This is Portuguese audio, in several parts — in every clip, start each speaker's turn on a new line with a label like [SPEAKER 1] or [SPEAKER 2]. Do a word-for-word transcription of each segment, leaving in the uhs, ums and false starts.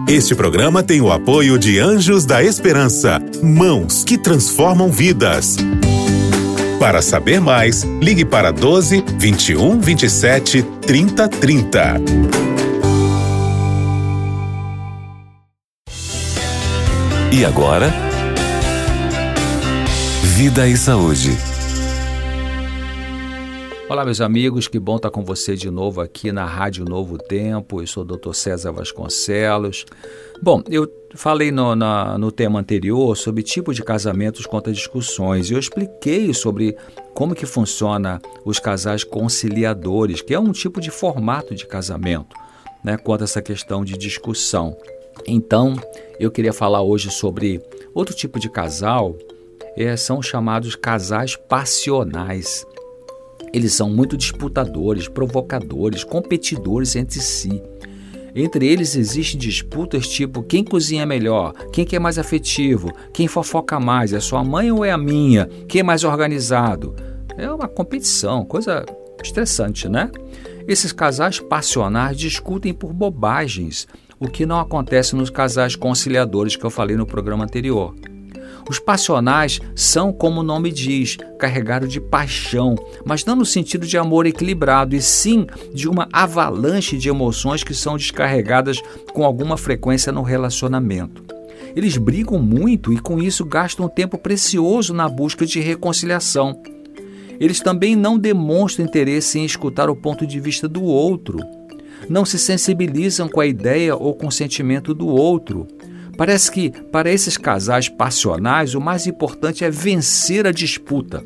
[SPEAKER 1] Este programa tem o apoio de Anjos da Esperança, mãos que transformam vidas. Para saber mais, ligue para doze, vinte e um, vinte e sete, trinta, trinta.
[SPEAKER 2] E agora, Vida e Saúde.
[SPEAKER 3] Olá, meus amigos, que bom estar com você de novo aqui na Rádio Novo Tempo. Eu sou o doutor César Vasconcelos. Bom, eu falei no, na, no tema anterior sobre tipo de casamentos contra discussões e eu expliquei sobre como que funciona os casais conciliadores, que é um tipo de formato de casamento, né, quanto a essa questão de discussão. Então, eu queria falar hoje sobre outro tipo de casal, é, são chamados casais passionais. Eles são muito disputadores, provocadores, competidores entre si. Entre eles existem disputas tipo quem cozinha melhor, quem que é mais afetivo, quem fofoca mais, é sua mãe ou é a minha, quem é mais organizado. É uma competição, coisa estressante, né? Esses casais passionais discutem por bobagens, o que não acontece nos casais conciliadores que eu falei no programa anterior. Os passionais são, como o nome diz, carregados de paixão, mas não no sentido de amor equilibrado, e sim de uma avalanche de emoções que são descarregadas com alguma frequência no relacionamento. Eles brigam muito e com isso gastam um tempo precioso na busca de reconciliação. Eles também não demonstram interesse em escutar o ponto de vista do outro. Não se sensibilizam com a ideia ou com o sentimento do outro. Parece que, para esses casais passionais, o mais importante é vencer a disputa.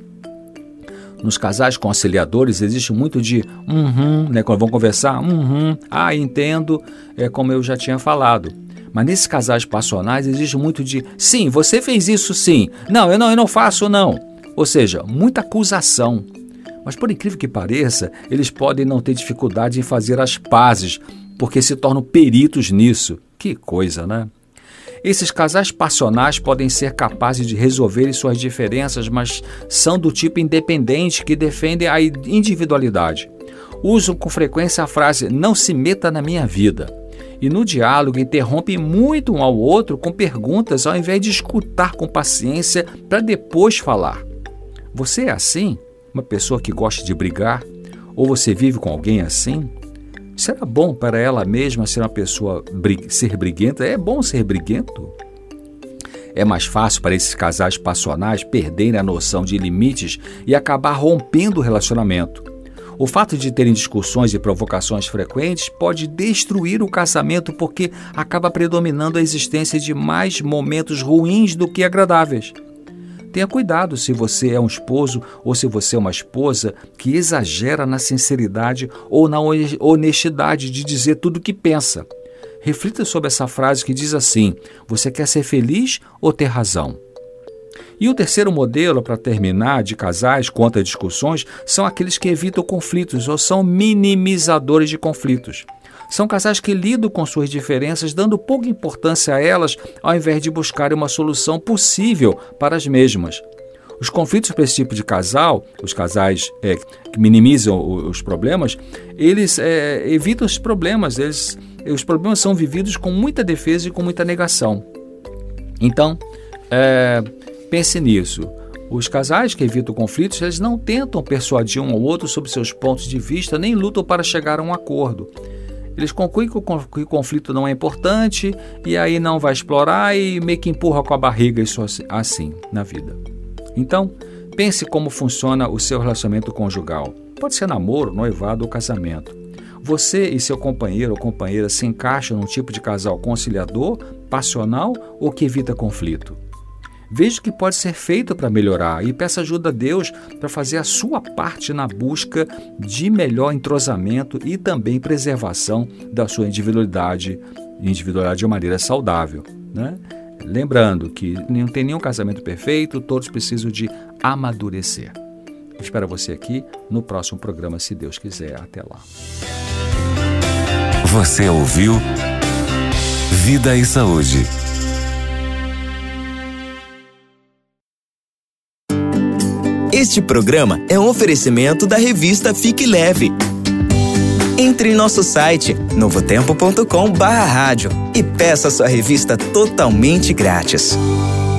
[SPEAKER 3] Nos casais conciliadores existe muito de uhum, né, quando vão conversar, uhum, ah, entendo, é como eu já tinha falado. Mas nesses casais passionais existe muito de sim, você fez isso sim, não, eu não, eu não faço não. Ou seja, muita acusação. Mas por incrível que pareça, eles podem não ter dificuldade em fazer as pazes, porque se tornam peritos nisso. Que coisa, né? Esses casais passionais podem ser capazes de resolver suas diferenças, mas são do tipo independente que defende a individualidade. Usam com frequência a frase não se meta na minha vida. E no diálogo interrompem muito um ao outro com perguntas ao invés de escutar com paciência para depois falar. Você é assim? Uma pessoa que gosta de brigar? Ou você vive com alguém assim? Será bom para ela mesma ser uma pessoa ser briguenta? É bom ser briguento? É mais fácil para esses casais passionais perderem a noção de limites e acabar rompendo o relacionamento. O fato de terem discussões e provocações frequentes pode destruir o casamento porque acaba predominando a existência de mais momentos ruins do que agradáveis. Tenha cuidado se você é um esposo ou se você é uma esposa que exagera na sinceridade ou na honestidade de dizer tudo o que pensa. Reflita sobre essa frase que diz assim: você quer ser feliz ou ter razão? E o terceiro modelo, para terminar, de casais contra discussões, são aqueles que evitam conflitos ou são minimizadores de conflitos. São casais que lidam com suas diferenças, dando pouca importância a elas, ao invés de buscar uma solução possível para as mesmas. Os conflitos para esse tipo de casal, os casais é, que minimizam os problemas, eles é, evitam os problemas. Eles, os problemas são vividos com muita defesa e com muita negação. Então, é, pense nisso. Os casais que evitam conflitos, eles não tentam persuadir um ao outro sobre seus pontos de vista, nem lutam para chegar a um acordo. Eles concluem que o conflito não é importante e aí não vai explorar e meio que empurra com a barriga isso assim na vida. Então, pense como funciona o seu relacionamento conjugal. Pode ser namoro, noivado ou casamento. Você e seu companheiro ou companheira se encaixam num tipo de casal conciliador, passional ou que evita conflito? Veja o que pode ser feito para melhorar e peça ajuda a Deus para fazer a sua parte na busca de melhor entrosamento e também preservação da sua individualidade, individualidade de uma maneira saudável, né? Lembrando que não tem nenhum casamento perfeito, todos precisam de amadurecer. Eu espero você aqui no próximo programa, se Deus quiser. Até lá.
[SPEAKER 2] Você ouviu Vida e Saúde.
[SPEAKER 4] Este programa é um oferecimento da revista Fique Leve. Entre em nosso site novo tempo ponto com barra rádio e peça sua revista totalmente grátis.